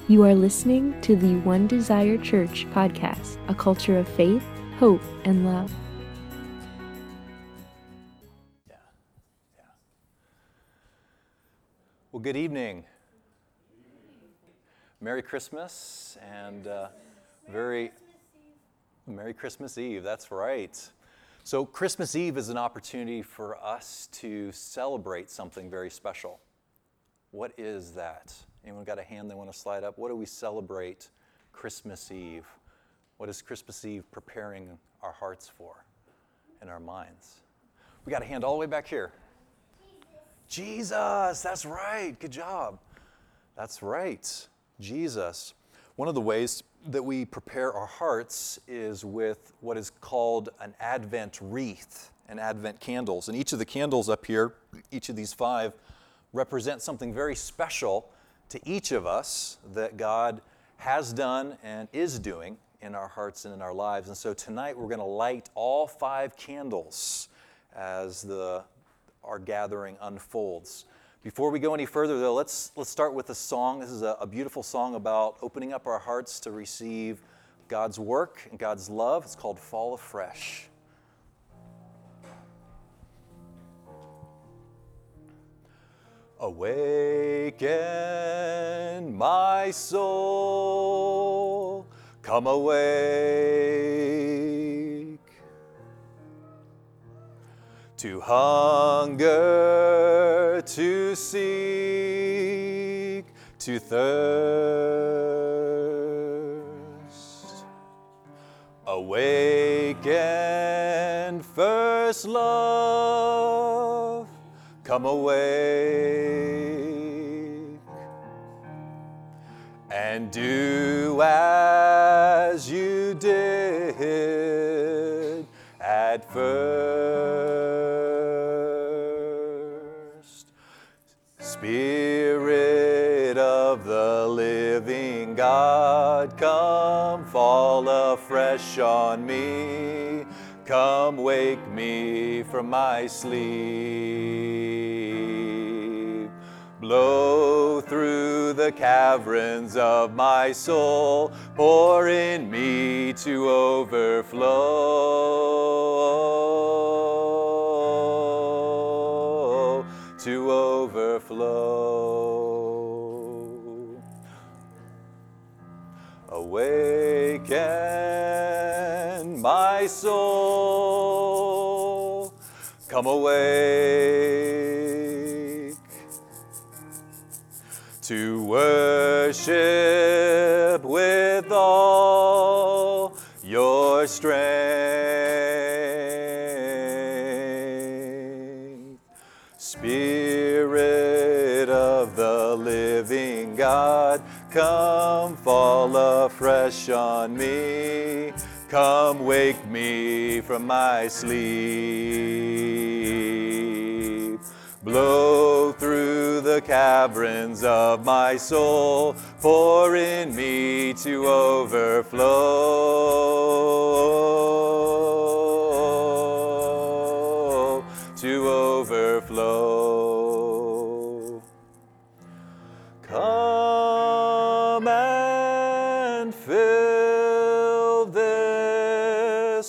You are listening to the One Desire Church podcast, a culture of faith, hope, and love. Well, good evening. Merry Christmas and Merry Christmas Eve. That's right. So Christmas Eve is an opportunity for us to celebrate something very special. What is that? Anyone got a hand they want to slide up? What do we celebrate Christmas Eve? What is Christmas Eve preparing our hearts for and our minds? We got a hand all the way back here. Jesus, that's right. Good job. That's right. Jesus. One of the ways that we prepare our hearts is with what is called an Advent wreath and Advent candles. And each of the candles up here, each of these 5, represent something very special to each of us that God has done and is doing in our hearts and in our lives. And so tonight we're going to light all 5 candles as our gathering unfolds. Before we go any further, though, let's start with a song. This is a beautiful song about opening up our hearts to receive God's work and God's love. It's called Fall Afresh. Awaken, my soul, come awake to hunger, to seek, to thirst. Awaken, first love, come awake and do as you did at first. Spirit of the living God, come fall afresh on me. Come wake me from my sleep. Blow through the caverns of my soul. Pour in me to overflow. To overflow. Awaken, my soul, come awake to worship with all your strength. Spirit of the living God, come fall afresh on me. Come wake me from my sleep. Blow through the caverns of my soul. Pour in me to overflow. To overflow. Come and fill this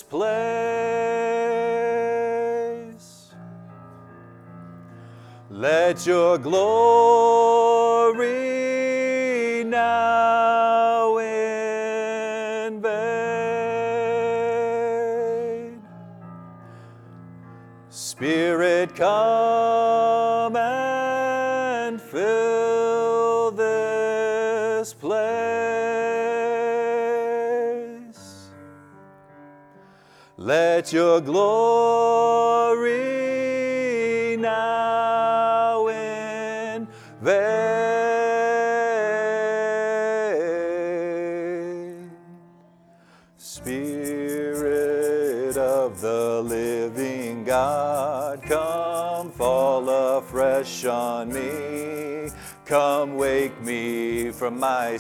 place. Let your glory now invade. Spirit, come and fill this place. Let your glory now invade. Spirit of the living God, come fall afresh on me. Come wake me from my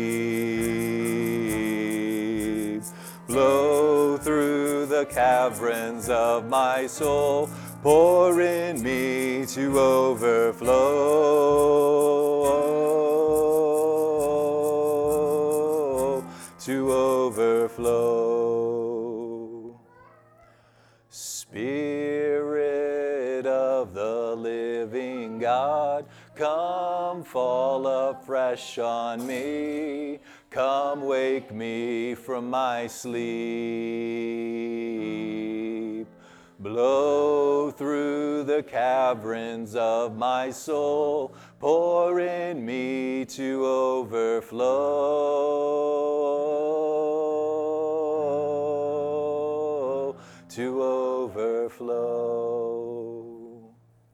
sleep. Blow through the caverns of my soul. Pour in me to overflow. overflow. Spirit of the living God, come fall afresh on me. Come wake me from my sleep. Blow through the caverns of my soul, pour in me to overflow, to overflow.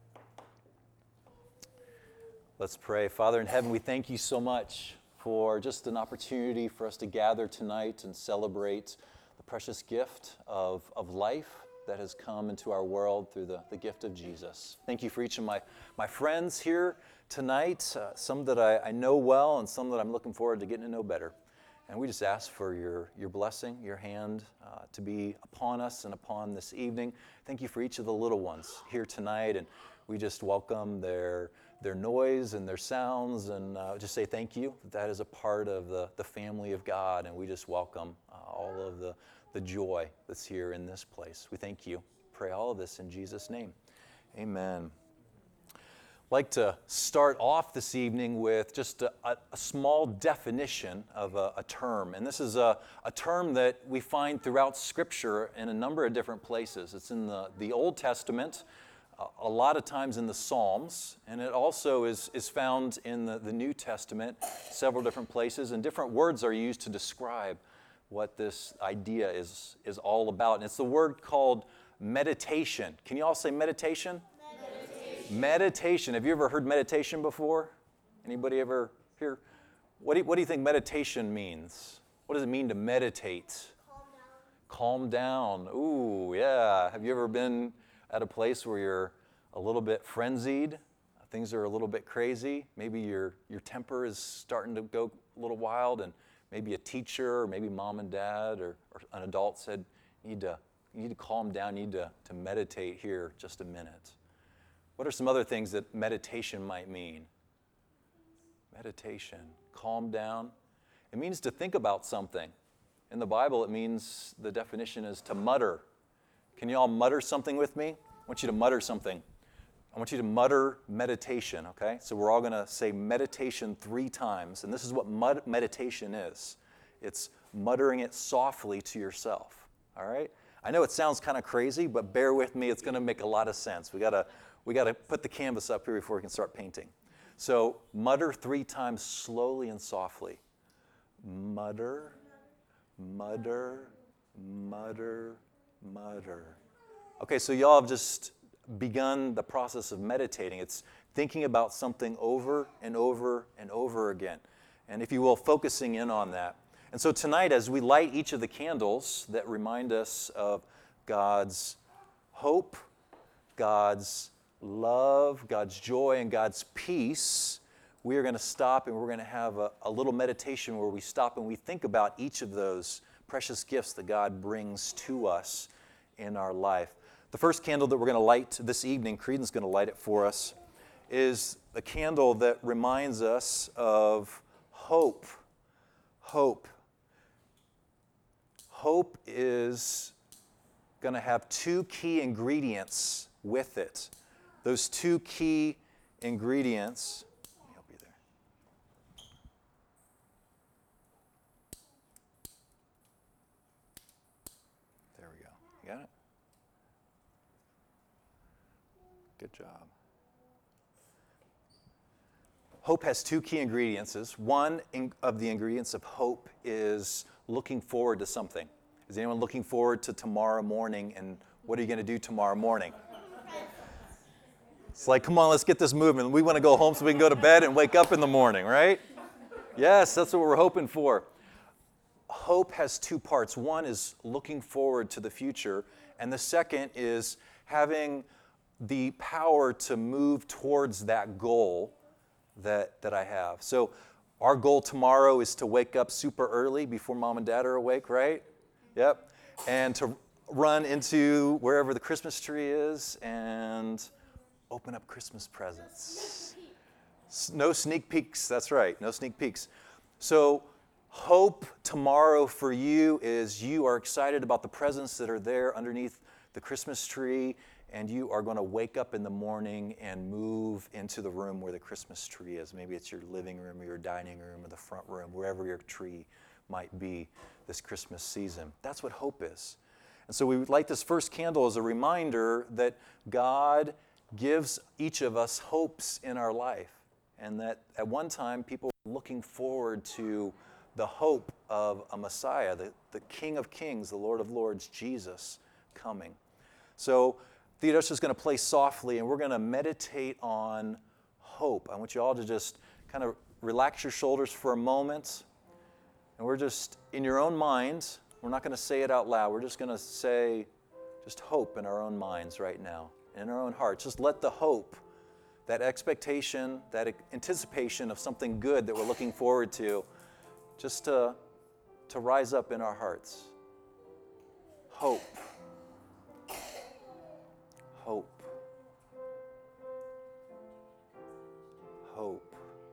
Let's pray. Father in heaven, we thank you so much for just an opportunity for us to gather tonight and celebrate the precious gift of life that has come into our world through the gift of Jesus. Thank you for each of my friends here tonight, some that I know well and some that I'm looking forward to getting to know better. And we just ask for your blessing, your hand to be upon us and upon this evening. Thank you for each of the little ones here tonight, and we just welcome their noise and their sounds, and just say thank you. That is a part of the family of God, and we just welcome all of the joy that's here in this place. We thank you. Pray all of this in Jesus' name. Amen. I'd like to start off this evening with just a small definition of a term. And this is a term that we find throughout Scripture in a number of different places. It's in the Old Testament, a lot of times in the Psalms, and it also is found in the New Testament, several different places, and different words are used to describe what this idea is all about. And it's the word called meditation. Can you all say meditation? Meditation. Have you ever heard meditation before? Anybody ever hear? What do you think meditation means? What does it mean to meditate? Calm down. Ooh, yeah. Have you ever been at a place where you're a little bit frenzied? Things are a little bit crazy. Maybe your temper is starting to go a little wild, and maybe a teacher or maybe mom and dad or an adult said, you need to calm down, you need to meditate here just a minute. What are some other things that meditation might mean? Meditation, calm down. It means to think about something. In the Bible, it means, the definition is to mutter. Can you all mutter something with me? I want you to mutter something. I want you to mutter meditation, okay? So we're all going to say meditation 3 times, and this is what meditation is. It's muttering it softly to yourself, all right? I know it sounds kind of crazy, but bear with me. It's going to make a lot of sense. We got to put the canvas up here before we can start painting. So mutter 3 times slowly and softly. Mutter, mutter, mutter, mutter. Okay, so y'all have just begun the process of meditating. It's thinking about something over and over and over again. And if you will, focusing in on that. And so tonight, as we light each of the candles that remind us of God's hope, God's love, God's joy, and God's peace, we are going to stop and we're going to have a little meditation where we stop and we think about each of those precious gifts that God brings to us in our life. The first candle that we're going to light this evening, Creedon's going to light it for us, is a candle that reminds us of hope. Hope. Hope is going to have 2 key ingredients with it. Those 2 key ingredients. Let me help you there. There we go. You got it? Good job. Hope has 2 key ingredients. One of the ingredients of hope is looking forward to something. Is anyone looking forward to tomorrow morning, and what are you going to do tomorrow morning? It's like, come on, let's get this moving. We want to go home so we can go to bed and wake up in the morning, right? Yes, that's what we're hoping for. Hope has 2 parts. One is looking forward to the future, and the second is having the power to move towards that goal that I have. So our goal tomorrow is to wake up super early before mom and dad are awake, right? Yep. And to run into wherever the Christmas tree is and open up Christmas presents. No sneak peeks. That's right. No sneak peeks. So hope tomorrow for you is you are excited about the presents that are there underneath the Christmas tree, and you are going to wake up in the morning and move into the room where the Christmas tree is. Maybe it's your living room or your dining room or the front room, wherever your tree might be this Christmas season. That's what hope is. And so we would light this first candle as a reminder that God gives each of us hopes in our life, and that at one time people were looking forward to the hope of a Messiah, the King of Kings, the Lord of Lords, Jesus, coming. So Theodosia is going to play softly, and we're going to meditate on hope. I want you all to just kind of relax your shoulders for a moment, and we're just, in your own minds, we're not going to say it out loud, we're just going to say just hope in our own minds right now, in our own hearts. Just let the hope, that expectation, that anticipation of something good that we're looking forward to, just to rise up in our hearts. Hope. Hope. Hope.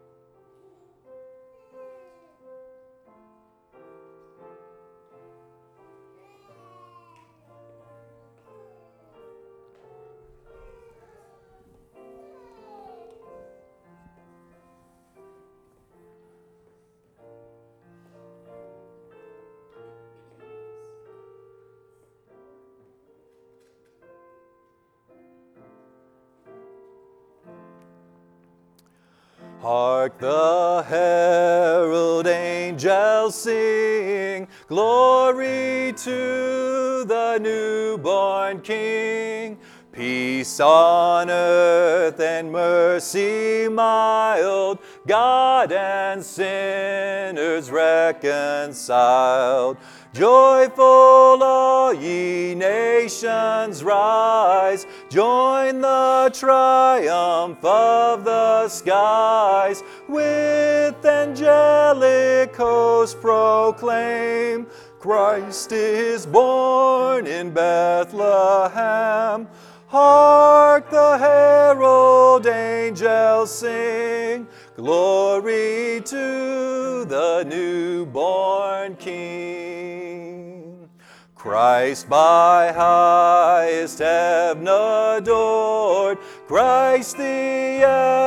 Hark the herald angels sing, glory to the newborn King. Peace on earth and mercy mild, God and sinners reconciled. Joyful all ye nations rise, join the triumph of the skies. With angelic hosts proclaim, Christ is born in Bethlehem. Hark the herald angels sing, glory to the newborn King. Christ by highest heaven adored, Christ the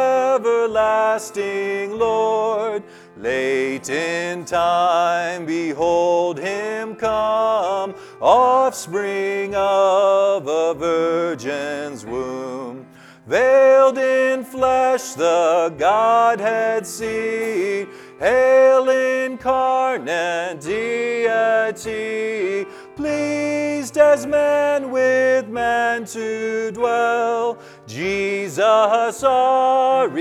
everlasting Lord. Late in time, behold him come, offspring of a virgin's womb. Veiled in flesh, the Godhead see, hail incarnate deity, pleased as man with man to dwell, Jesus our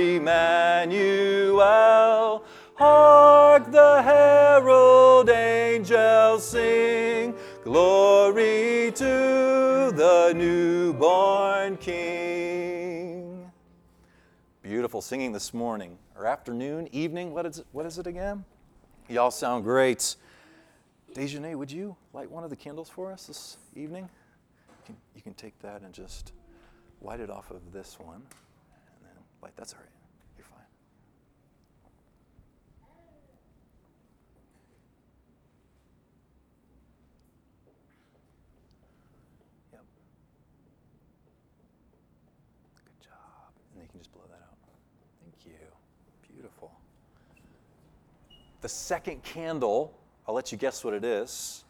Emmanuel. Hark the herald angels sing, glory to the newborn King. Beautiful singing this morning, or afternoon, evening, what is it again? Y'all sound great. Dejanay, would you light one of the candles for us this evening? You can take that and just light it off of this one, and then light, that's all right. The second candle, I'll let you guess what it is.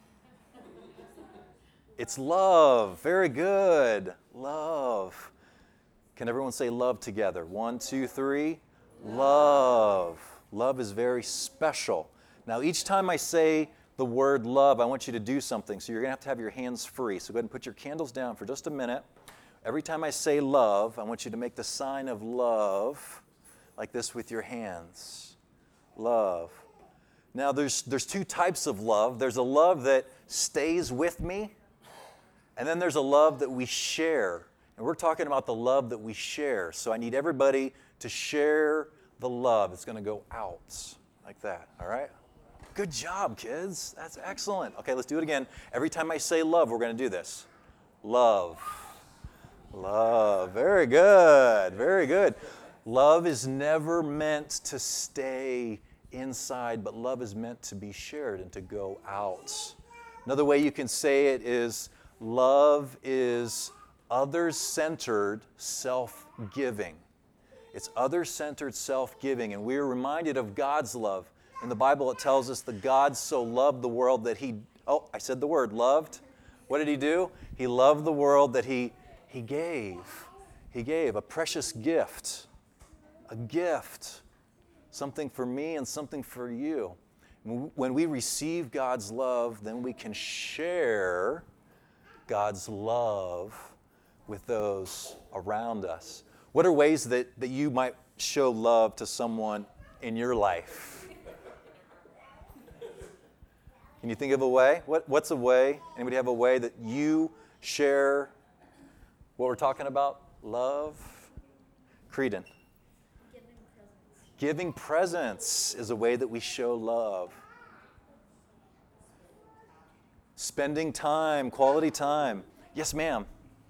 It's love. Very good. Love. Can everyone say love together? 1, 2, 3. Love. Love is very special. Now, each time I say the word love, I want you to do something. So you're going to have your hands free. So go ahead and put your candles down for just a minute. Every time I say love, I want you to make the sign of love like this with your hands. Love. Now, there's two types of love. There's a love that stays with me, and then there's a love that we share. And we're talking about the love that we share. So I need everybody to share the love. It's going to go out like that, all right? Good job, kids. That's excellent. Okay, let's do it again. Every time I say love, we're going to do this. Love. Love. Very good. Very good. Love is never meant to stay inside, but love is meant to be shared and to go out. Another way you can say it is love is others-centered self-giving. It's others-centered self-giving, and we're reminded of God's love. In the Bible, it tells us that God so loved the world that He, I said the word, loved. What did He do? He loved the world that He gave. He gave a precious gift, a gift, something for me and something for you. When we receive God's love, then we can share God's love with those around us. What are ways that you might show love to someone in your life? Can you think of a way? What's a way? Anybody have a way that you share what we're talking about? Love? Creedon. Giving presents is a way that we show love. Spending time, quality time. Yes, ma'am.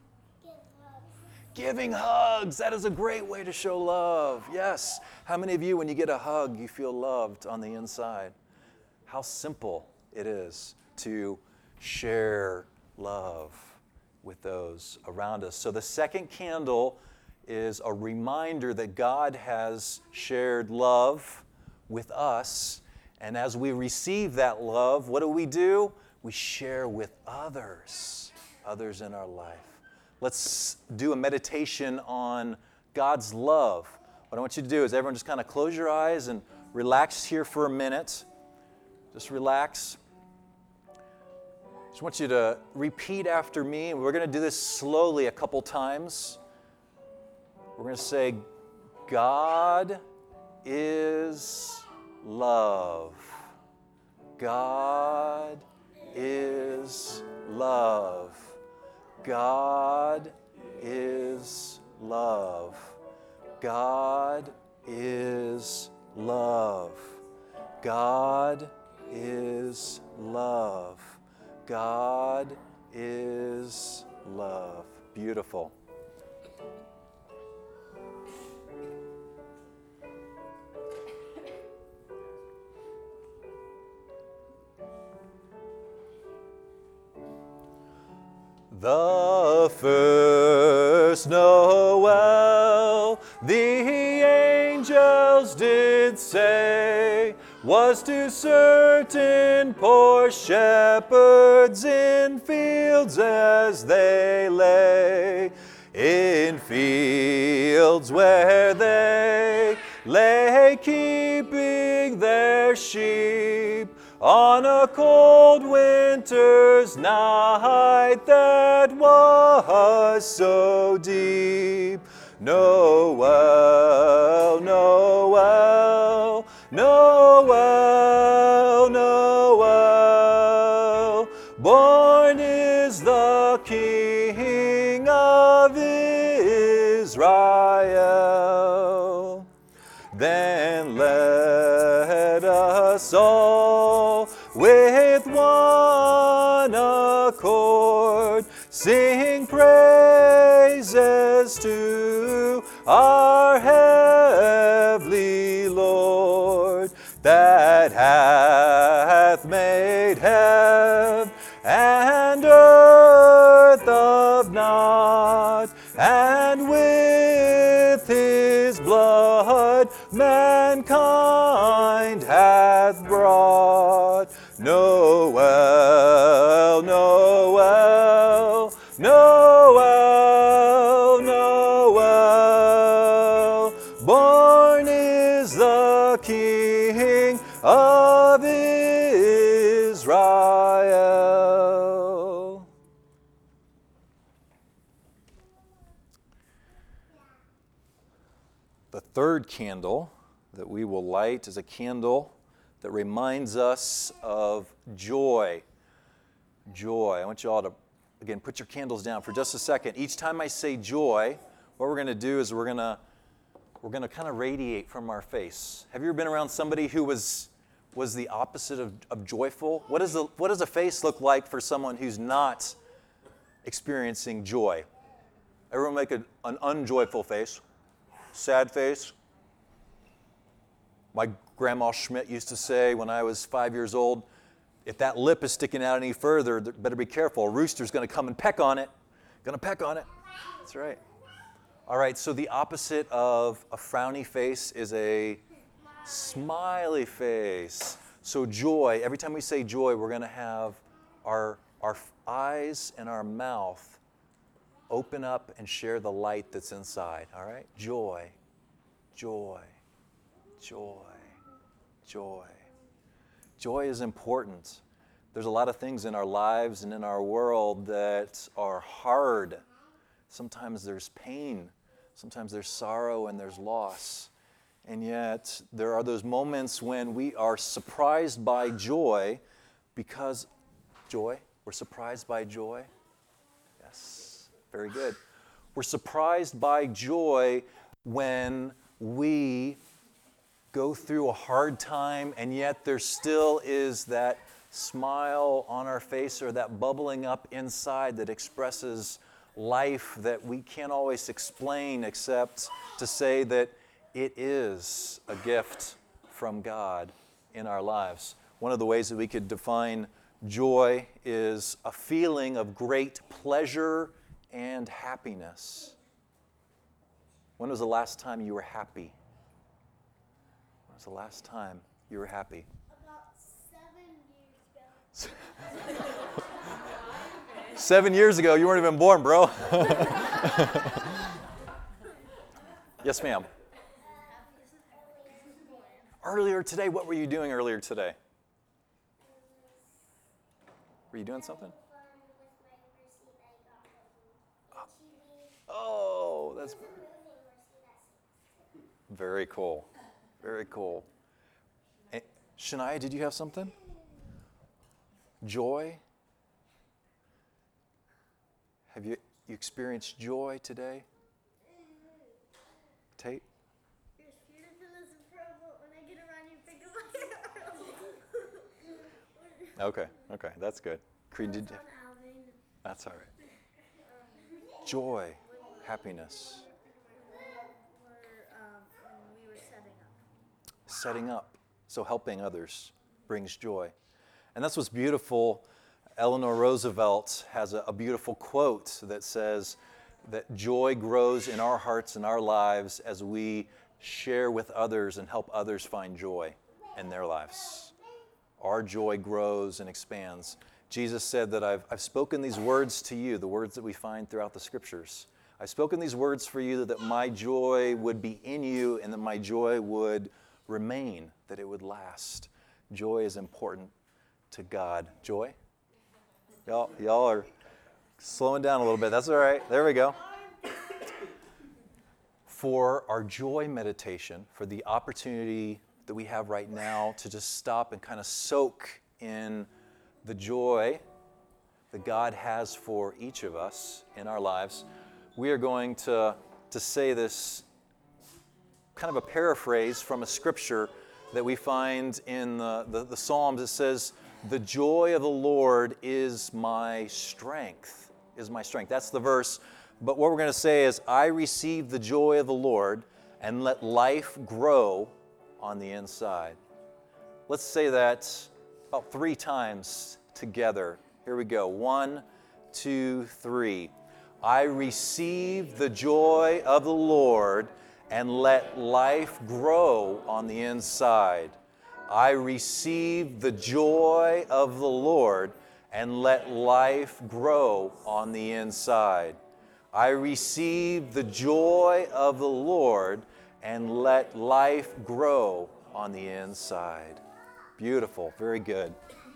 Giving hugs. That is a great way to show love. Yes. How many of you, when you get a hug, you feel loved on the inside? How simple it is to share love with those around us. So the second candle is a reminder that God has shared love with us. And as we receive that love, what do? We share with others in our life. Let's do a meditation on God's love. What I want you to do is everyone just kind of close your eyes and relax here for a minute. Just relax. Just want you to repeat after me, and we're going to do this slowly a couple times. We're going to say, God is love. God is love. God is love. God is love. God is love. God is love. Beautiful. The first Noel, the angels did say, was to certain poor shepherds in fields as they lay, in fields where they lay keeping their sheep, on a cold winter's night that was so deep. Noel, Noel, Noel, Noel, born is the King of Israel. Then let us all with one accord sing praises to our heavenly Lord, that hath made heaven and earth of naught, and with his blood mankind hath brought. Noel, Noel, Noel, Noel, born is the King of Israel. The third candle that we will light is a candle that reminds us of joy. Joy. I want you all to, again, put your candles down for just a second. Each time I say joy, what we're going to do is we're going to kind of radiate from our face. Have you ever been around somebody who was the opposite of joyful? What does a face look like for someone who's not experiencing joy? Everyone make an unjoyful face. Sad face. My Grandma Schmidt used to say when I was 5 years old, if that lip is sticking out any further, better be careful. A rooster's going to come and peck on it. Going to peck on it. That's right. All right, so the opposite of a frowny face is a smiley face. So joy, every time we say joy, we're going to have our eyes and our mouth open up and share the light that's inside, all right? Joy, joy, joy, joy. Joy is important. There's a lot of things in our lives and in our world that are hard. Sometimes there's pain. Sometimes there's sorrow and there's loss. And yet, there are those moments when we are surprised by joy because joy, we're surprised by joy. Yes, very good. We're surprised by joy when we go through a hard time and yet there still is that smile on our face or that bubbling up inside that expresses life that we can't always explain except to say that it is a gift from God in our lives. One of the ways that we could define joy is a feeling of great pleasure and happiness. When was the last time you were happy? When was the last time you were happy? About 7 years ago. 7 years ago, you weren't even born, bro. Yes, ma'am. Earlier today, what were you doing earlier today? Were you doing something? Oh, that's very cool. Very cool. Shania, did you have something? Joy? Have you experienced joy today? Tate? Your spirit is trouble when I get around you, pick up my Okay, that's good. Creed, did you? That's all right. Joy, happiness. We were setting up. Setting up, so helping others brings joy. And that's what's beautiful. Eleanor Roosevelt has a beautiful quote that says that joy grows in our hearts and our lives as we share with others and help others find joy in their lives. Our joy grows and expands. Jesus said that I've spoken these words to you, the words that we find throughout the scriptures. I've spoken these words for you that my joy would be in you and that my joy would remain, that it would last. Joy is important to God. Joy? Y'all are slowing down a little bit. That's all right. There we go. For our joy meditation, for the opportunity that we have right now to just stop and kind of soak in the joy that God has for each of us in our lives, we are going to say this kind of a paraphrase from a scripture that we find in the Psalms. It says, "The joy of the Lord is my strength," is my strength. That's the verse. But what we're going to say is, I receive the joy of the Lord and let life grow on the inside. Let's say that about 3 times together. Here we go. 1, 2, 3. I receive the joy of the Lord and let life grow on the inside. I receive the joy of the Lord and let life grow on the inside. I receive the joy of the Lord and let life grow on the inside. Beautiful. Very good.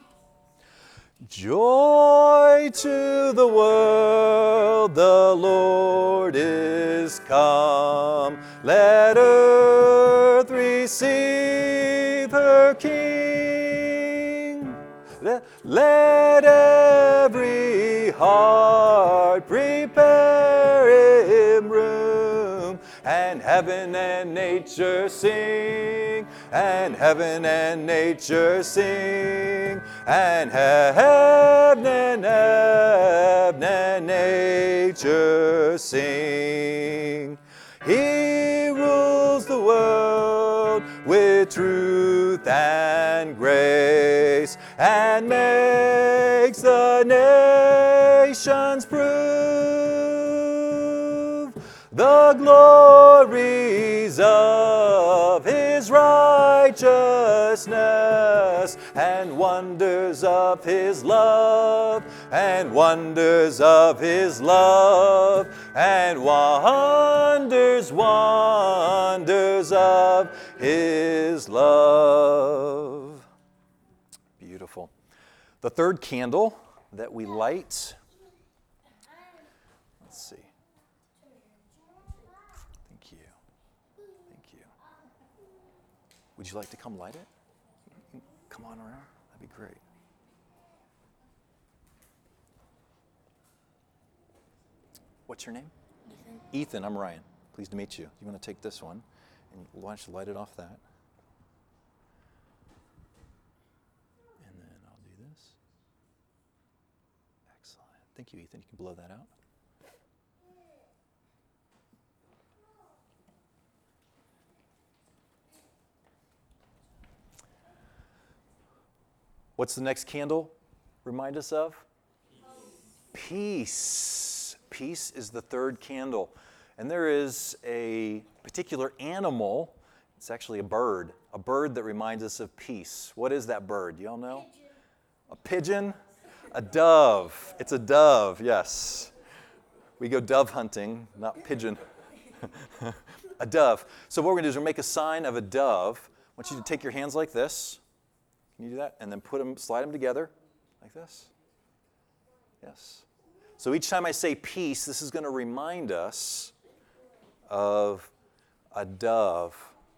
Joy to the world, the Lord is come. Let earth receive her King. Let every heart prepare him room, and heaven and nature sing, and heaven and nature sing, and heaven and nature sing. He rules the world with truth and grace, and makes the nations prove the glories of his righteousness, and wonders of his love, and wonders of his love, and wonders of his love. Beautiful. The third candle that we light, let's see. Thank you. Thank you. Would you like to come light it? Come on around. That'd be great. What's your name? Ethan. Ethan, I'm Ryan. Pleased to meet you. You want to take this one, and why don't you light it off that? And then I'll do this. Excellent. Thank you, Ethan. You can blow that out. What's the next candle remind us of? Peace. Peace is the third candle. And there is a particular animal, it's actually a bird that reminds us of peace. What is that bird? Do y'all know? A pigeon? A dove. It's a dove, yes. We go dove hunting, not pigeon. A dove. So what we're going to do is we're going to make a sign of a dove. I want you to take your hands like this. Can you do that? And then slide them together like this. Yes. So each time I say peace, this is going to remind us of a dove.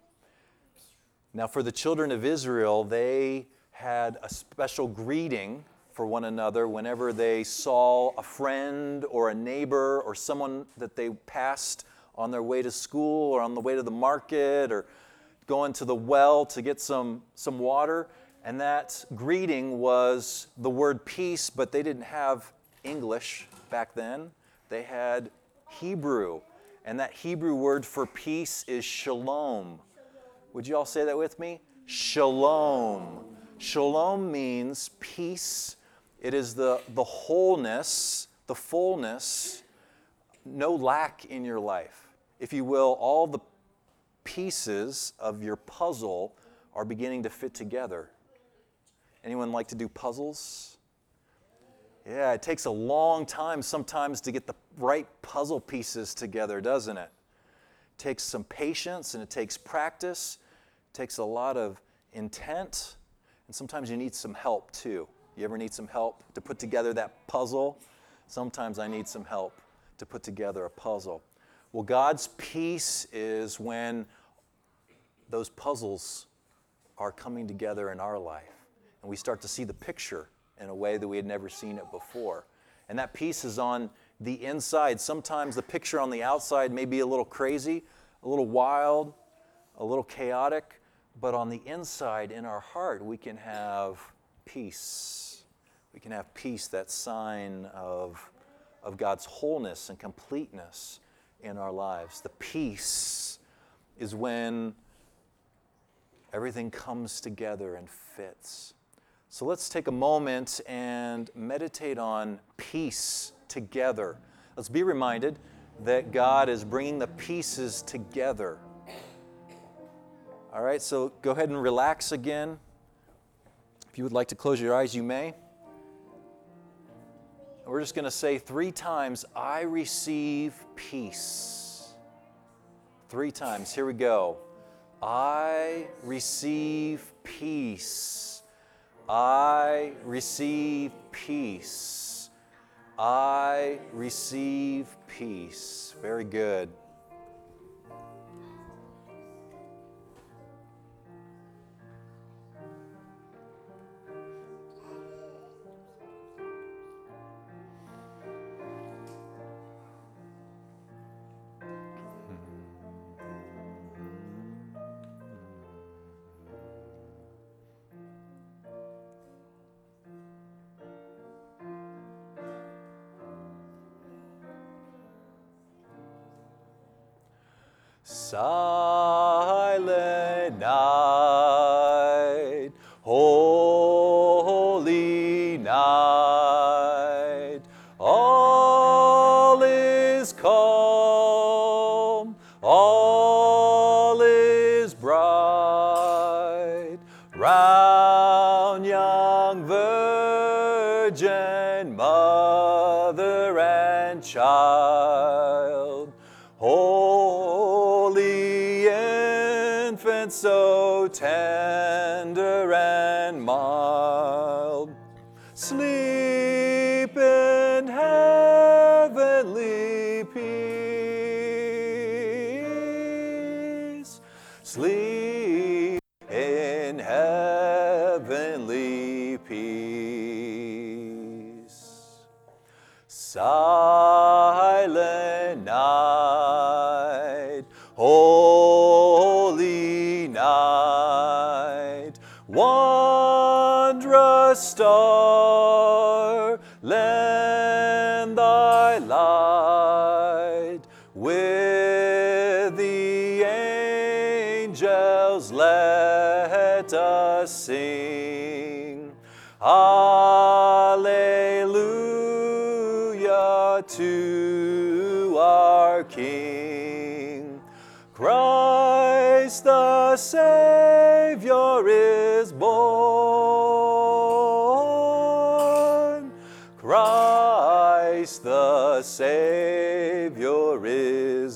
Now for the children of Israel, they had a special greeting for one another whenever they saw a friend or a neighbor or someone that they passed on their way to school or on the way to the market or going to the well to get some water. And that greeting was the word peace, but they didn't have English back then. They had Hebrew. And that Hebrew word for peace is shalom. Would you all say that with me? Shalom. Shalom means peace. It is the wholeness, the fullness, no lack in your life. If you will, all the pieces of your puzzle are beginning to fit together. Anyone like to do puzzles? Yeah, it takes a long time sometimes to get the right puzzle pieces together, doesn't it? It takes some patience and it takes practice. It takes a lot of intent. And sometimes you need some help too. You ever need some help to put together that puzzle? Sometimes I need some help to put together a puzzle. Well, God's peace is when those puzzles are coming together in our life. And we start to see the picture in a way that we had never seen it before. And that peace is on the inside. Sometimes the picture on the outside may be a little crazy, a little wild, a little chaotic, but on the inside, in our heart, we can have peace. We can have peace, that sign of God's wholeness and completeness in our lives. The peace is when everything comes together and fits. So let's take a moment and meditate on peace together. Let's be reminded that God is bringing the pieces together. All right, so go ahead and relax again. If you would like to close your eyes, you may. We're just going to say 3 times, I receive peace. 3 times. Here we go. I receive peace. I receive peace. I receive peace. Very good. Silent night, crown young virgin, mother and child, holy infant, so tender and mild, sleep in heavenly peace, sleep in heavenly peace. Silent night, holy night, wondrous star, lend thy light. With the angels let us sing, Alleluia to our King. Christ the Savior is born. Christ the Savior is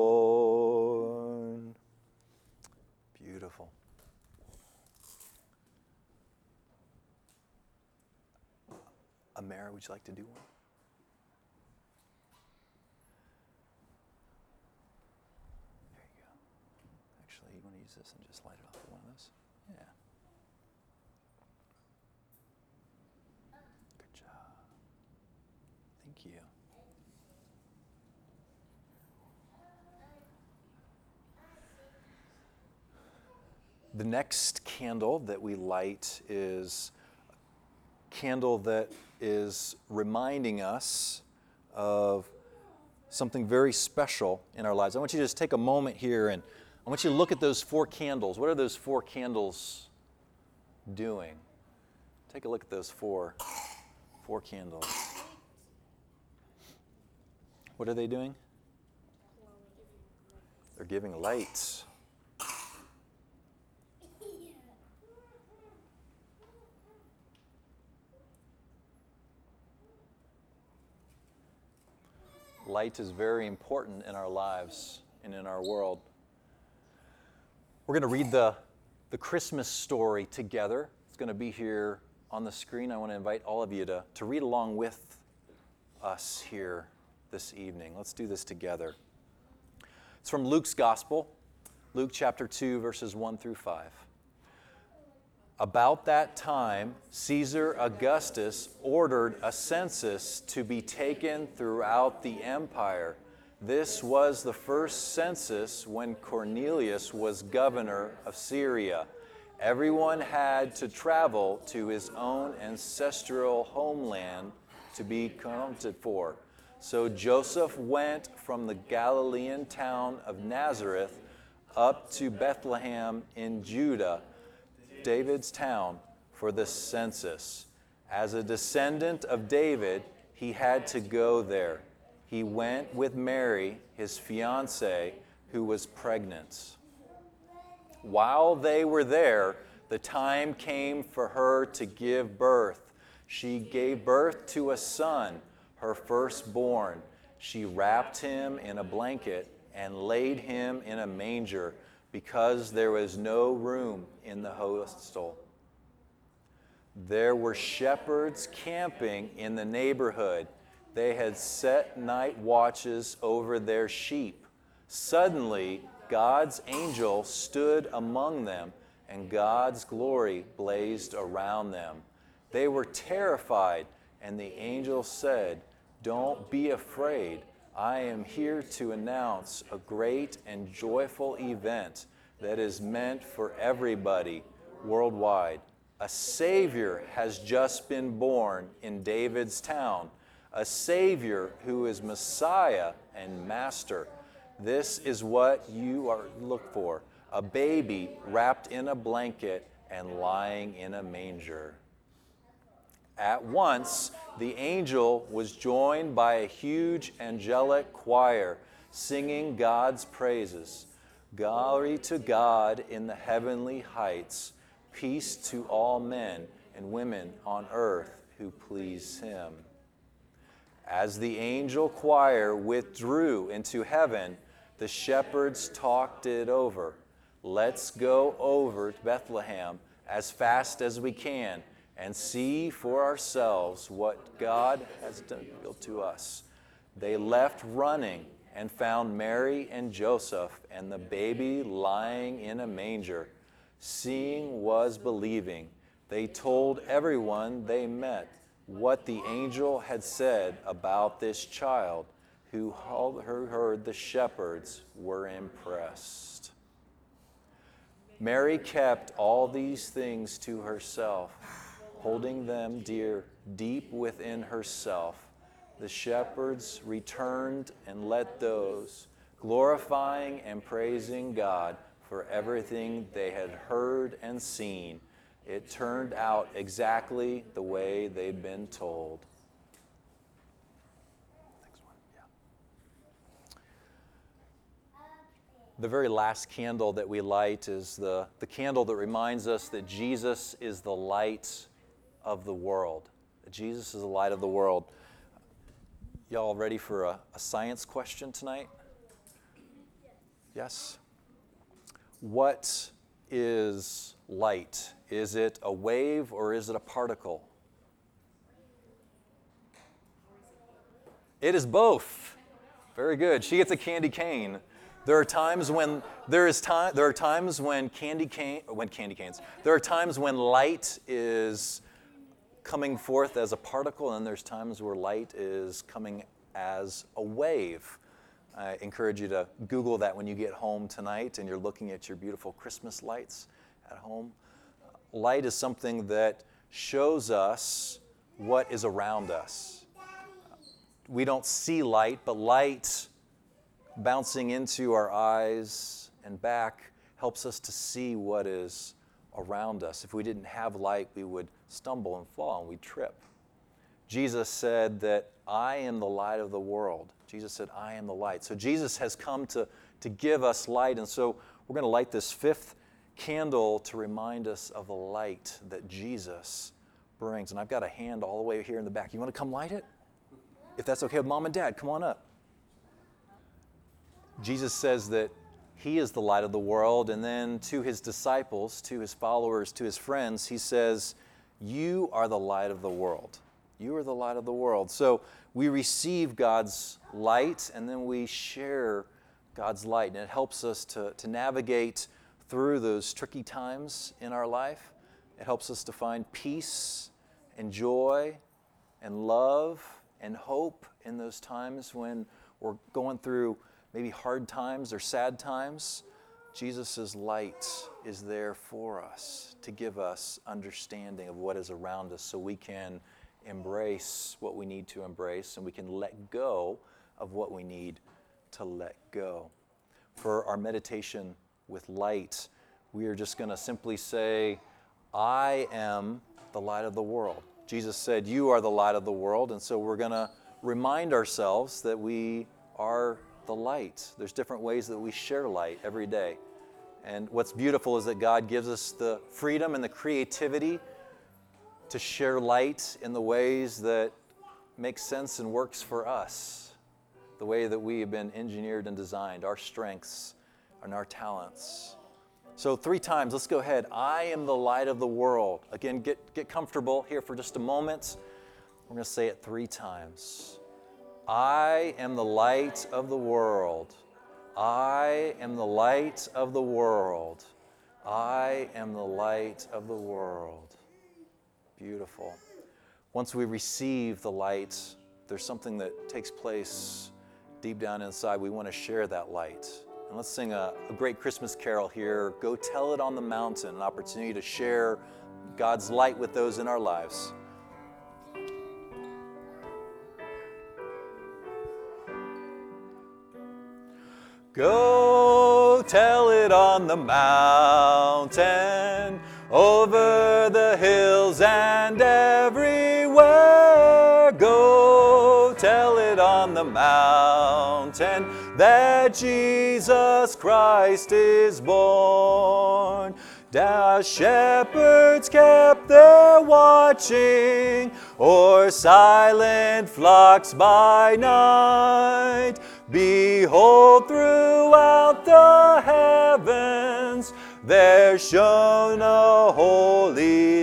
born. Beautiful. Amara, would you like to do one? There you go. Actually, you want to use this and just light it off with one of those? Yeah. Good job. Thank you. The next candle that we light is a candle that is reminding us of something very special in our lives. I want you to just take a moment here and I want you to look at those 4 candles. What are those 4 candles doing? Take a look at those four candles. What are they doing? They're giving light. Light is very important in our lives and in our world. We're going to read the Christmas story together. It's going to be here on the screen. I want to invite all of you to read along with us here this evening. Let's do this together. It's from Luke's Gospel, Luke chapter 2, verses 1 through 5. About that time, Caesar Augustus ordered a census to be taken throughout the empire. This was the first census when Cornelius was governor of Syria. Everyone had to travel to his own ancestral homeland to be counted for. So Joseph went from the Galilean town of Nazareth up to Bethlehem in Judah, David's town, for the census. As a descendant of David, he had to go there. He went with Mary, his fiancée, who was pregnant. While they were there, the time came for her to give birth. She gave birth to a son, her firstborn. She wrapped him in a blanket and laid him in a manger, because there was no room in the hostel. There were shepherds camping in the neighborhood. They had set night watches over their sheep. Suddenly, God's angel stood among them, and God's glory blazed around them. They were terrified, and the angel said, "Don't be afraid. I am here to announce a great and joyful event that is meant for everybody worldwide. A Savior has just been born in David's town, a Savior who is Messiah and Master. This is what you are look for, a baby wrapped in a blanket and lying in a manger." At once, the angel was joined by a huge angelic choir singing God's praises. Glory to God in the heavenly heights, peace to all men and women on earth who please him. As the angel choir withdrew into heaven, the shepherds talked it over. Let's go over to Bethlehem as fast as we can and see for ourselves what God has done to us. They left running and found Mary and Joseph and the baby lying in a manger. Seeing was believing. They told everyone they met what the angel had said about this child. Who heard the shepherds were impressed. Mary kept all these things to herself, holding them deep within herself. The shepherds returned and let those, glorifying and praising God for everything they had heard and seen. It turned out exactly the way they'd been told. Next one, yeah. The very last candle that we light is the candle that reminds us that Jesus is the light of the world. That Jesus is the light of the world. Y'all ready for a science question tonight? Yes? What is light? Is it a wave or is it a particle? It is both. Very good. She gets a candy cane. There are times when light is coming forth as a particle, and there's times where light is coming as a wave. I encourage you to Google that when you get home tonight and you're looking at your beautiful Christmas lights at home. Light is something that shows us what is around us. We don't see light, but light bouncing into our eyes and back helps us to see what is around us. If we didn't have light, we would stumble and fall and we'd trip. Jesus said that I am the light of the world. Jesus said, I am the light. So Jesus has come to give us light. And so we're going to light this fifth candle to remind us of the light that Jesus brings. And I've got a hand all the way here in the back. You want to come light it? If that's okay with Mom and Dad, come on up. Jesus says that he is the light of the world. And then to his disciples, to his followers, to his friends, he says, you are the light of the world. You are the light of the world. So we receive God's light and then we share God's light. And it helps us to navigate through those tricky times in our life. It helps us to find peace and joy and love and hope in those times when we're going through maybe hard times or sad times. Jesus' light is there for us to give us understanding of what is around us so we can embrace what we need to embrace and we can let go of what we need to let go. For our meditation with light, we are just going to simply say, I am the light of the world. Jesus said, you are the light of the world, and so we're going to remind ourselves that we are the light. There's different ways that we share light every day. And what's beautiful is that God gives us the freedom and the creativity to share light in the ways that make sense and works for us, the way that we have been engineered and designed, our strengths and our talents. So 3 times, let's go ahead. I am the light of the world. Again, get comfortable here for just a moment. We're going to say it 3 times. I am the light of the world. I am the light of the world. I am the light of the world. Beautiful. Once we receive the light, there's something that takes place deep down inside. We want to share that light. And let's sing a great Christmas carol here. Go Tell It on the Mountain, an opportunity to share God's light with those in our lives. Go tell it on the mountain, over the hills and everywhere. Go tell it on the mountain that Jesus Christ is born. The shepherds kept their watching o'er silent flocks by night. Behold, throughout the heavens there shone a holy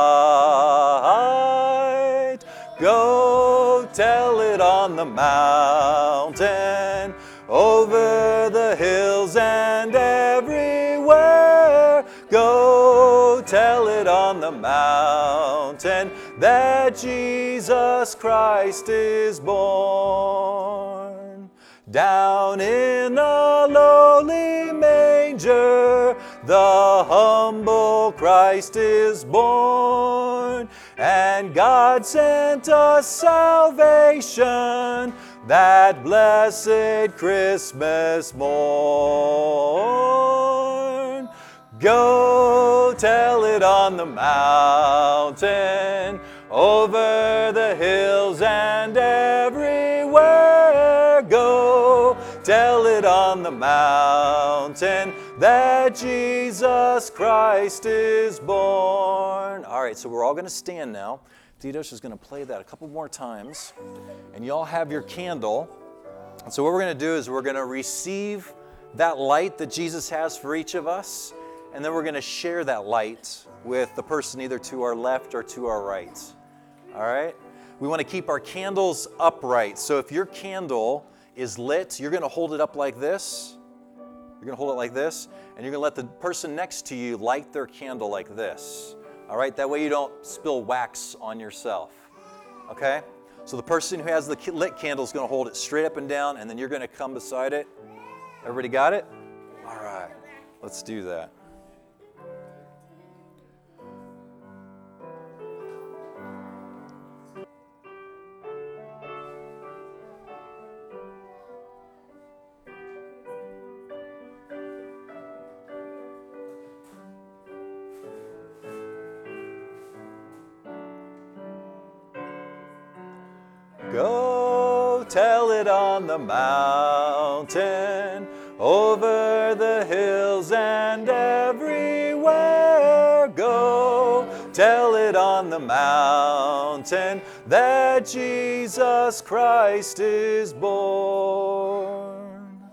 light. Go tell it on the mountain, over the hills and everywhere. Go tell it on the mountain that Jesus Christ is born. Down in a lowly manger, the humble Christ is born. And God sent us salvation that blessed Christmas morn. Go tell it on the mountain, over the hills and everywhere. Go tell it on the mountain that Jesus Christ is born. All right, so we're all going to stand now. Didos is going to play that a couple more times. And you all have your candle. And so what we're going to do is we're going to receive that light that Jesus has for each of us. And then we're going to share that light with the person either to our left or to our right. All right? We want to keep our candles upright. So if your candle is lit, you're going to hold it up like this. You're going to hold it like this. And you're going to let the person next to you light their candle like this. All right? That way you don't spill wax on yourself. Okay? So the person who has the lit candle is going to hold it straight up and down, and then you're going to come beside it. Everybody got it? All right. Let's do that. Go tell it on the mountain, over the hills and everywhere. Go tell it on the mountain that Jesus Christ is born.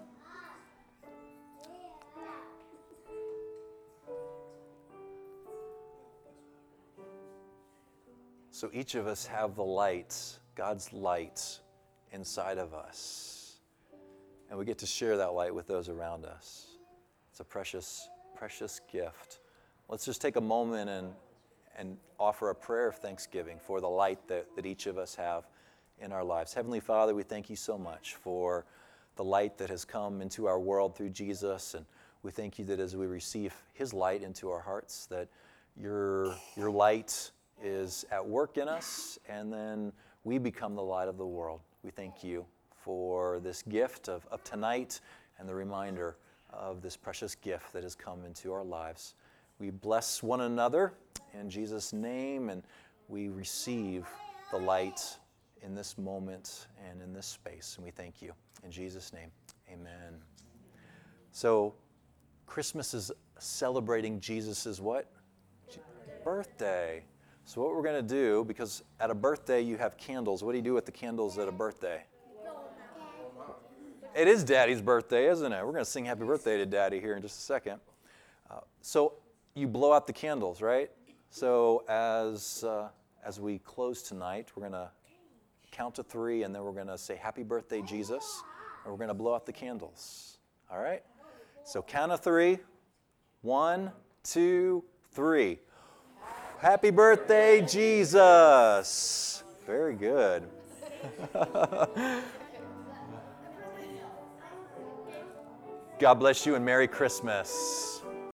So each of us have the light, God's light inside of us. And we get to share that light with those around us. It's a precious, precious gift. Let's just take a moment and offer a prayer of thanksgiving for the light that each of us have in our lives. Heavenly Father, we thank you so much for the light that has come into our world through Jesus. And we thank you that as we receive his light into our hearts, that your light is at work in us, and then we become the light of the world. We thank you for this gift of tonight and the reminder of this precious gift that has come into our lives. We bless one another in Jesus' name, and we receive the light in this moment and in this space. And we thank you. In Jesus' name, amen. So Christmas is celebrating Jesus' what? Birthday. So what we're going to do, because at a birthday you have candles. What do you do with the candles at a birthday? It is Daddy's birthday, isn't it? We're going to sing happy birthday to Daddy here in just a second. So you blow out the candles, right? So as we close tonight, we're going to count to 3, and then we're going to say happy birthday, Jesus, and we're going to blow out the candles. All right? So count of 3. 1, 2, 3. Happy birthday, Jesus. Very good. God bless you and Merry Christmas.